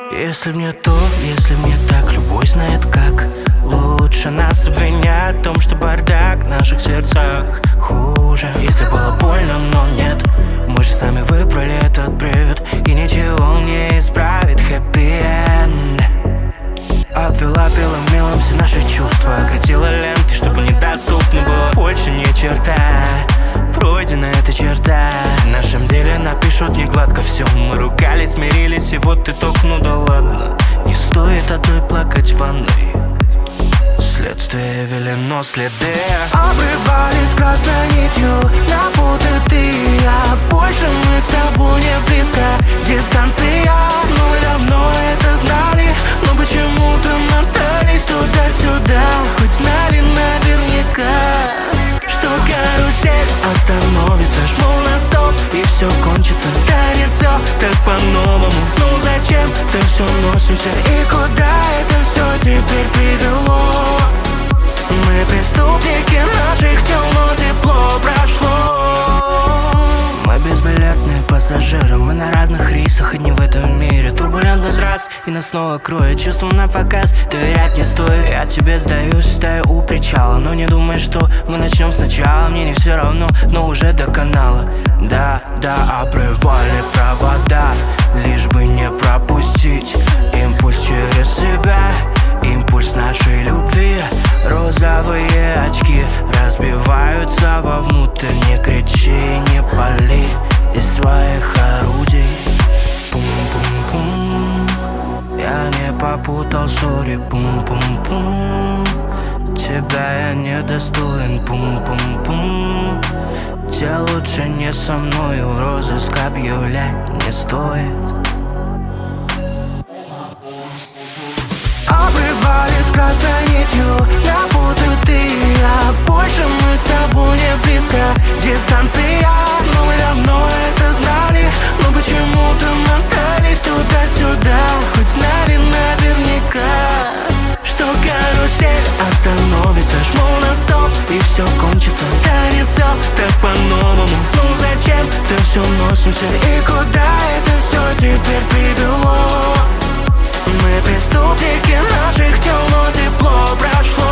Если мне то, если мне так, любой знает как. Лучше нас обвинять в том, что бардак в наших сердцах хуже. Если было больно, но нет, мы же сами выбрали этот бред, и ничего не исправит хэппи-энд. Обвела белым мелом все наши чувства, оградила ленты, чтобы недоступно было больше ни черта. Пройдена эта черта. В нашем деле напишут не гладко все. Мы ругались, смирились, и вот итог, ну да ладно. Не стоит одной плакать в ванной. Следствие велено следы обрывались красной нитью, на будто ты и я. Больше мы с тобой не близко, дистанция. Мы давно это знали, но почему-то мотались туда-сюда. Хоть знали наверняка, что карусель остановится, жму на стоп, и все кончится, станет все так по-новому. Ну зачем ты все носимся, и куда это все теперь привело? Мы преступники наших тел, но тепло прошло. Мы безбилетные пассажиры, мы на разных рейсах, и не в этом мире. Турбулентность раз, и нас снова кроет. Чувством на показ, доверять не стоит. Я тебе сдаюсь, стою у причала, но не думай, что мы начнем сначала. Мне не все равно, но уже до канала. Да, обрывали провода, лишь бы не пропустить импульс через себя. Импульс нашей любви. Розовые очки разбиваются вовнутрь. Не кричи, не пали из своих орудий. Пум-пум-пум. Я не попутал, сори, пум-пум-пум. Тебя я недостоин, пум-пум-пум. Те лучше не со мною, в розыск объявлять не стоит. Обрывались красной нитью, на будто ты и я. Больше мы с тобой не близко, дистанция. Но мы давно это знали, но почему-то мотались туда-сюда. Хоть знали наверняка, что карусель остановится, жму на стоп, и все кончится, станет все так по-новому. Ну зачем ты все носимся, и куда это все теперь привело? Мы преступники наших тел, но тепло прошло.